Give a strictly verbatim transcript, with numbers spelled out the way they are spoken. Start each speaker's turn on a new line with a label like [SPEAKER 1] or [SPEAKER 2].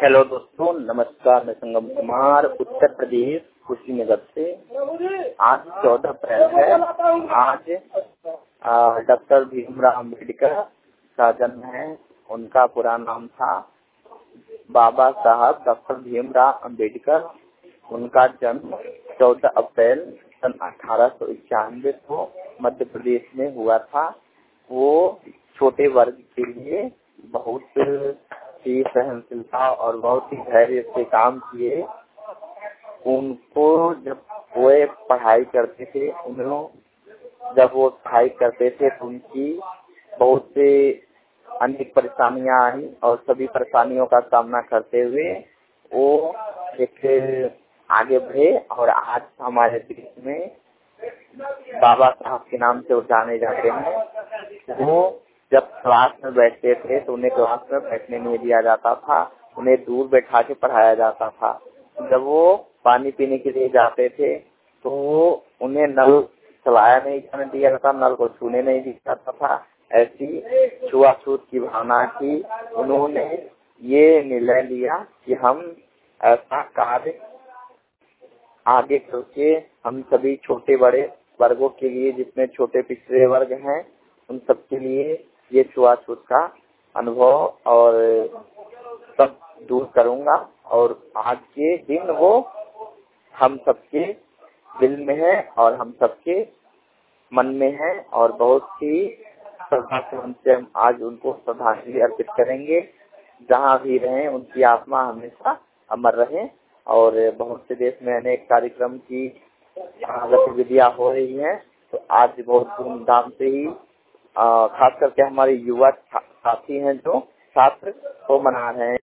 [SPEAKER 1] Hello दोस्तों, नमस्कार। मैं संगम कुमार, उत्तर प्रदेश, कुशीनगर से। आज चौदह अप्रैल है। आज डॉक्टर भीमराव अम्बेडकर का जन्म है। उनका पूरा नाम था बाबा साहब डॉक्टर भीमराव अम्बेडकर। उनका जन्म चौदह अप्रैल सन अठारह सौ इक्यानवे को मध्य प्रदेश में हुआ था। वो छोटे वर्ग के लिए बहुत ही सहनशीलता और बहुत ही धैर्य से काम किए। उनको जब वो पढ़ाई करते थे, उन्होंने जब वो पढ़ाई करते थे तो उनकी बहुत से अनेक परेशानियां आई और सभी परेशानियों का सामना करते हुए वो एक आगे बढ़े और आज हमारे देश में बाबा साहब के नाम से वो जाने जाते हैं। वो जब क्लास में बैठते थे तो उन्हें क्लास में बैठने नहीं दिया जाता था, उन्हें दूर बैठा के पढ़ाया जाता था। जब वो पानी पीने के लिए जाते थे तो वो उन्हें नल चलाया नहीं जाने दिया जाता, नल को छूने नहीं दिया जाता था। ऐसी छुआछूत की भावना की उन्होंने ये निर्णय लिया कि हम ऐसा कार्य आगे करके हम सभी छोटे बड़े वर्गों के लिए, जिसमें छोटे पिछड़े वर्ग हैं, उन सबके लिए ये छुआछूत का अनुभव और सब दूर करूंगा। और आज के दिन वो हम सबके दिल में है और हम सबके मन में है और बहुत ही श्रद्धा से हम आज उनको श्रद्धांजलि अर्पित करेंगे। जहाँ भी रहें उनकी आत्मा हमेशा अमर रहे। और बहुत से देश में अनेक कार्यक्रम की गतिविधियां हो रही हैं, तो आज बहुत धूमधाम से ही खास करके हमारे युवा साथी हैं जो छात्र को मना रहे हैं।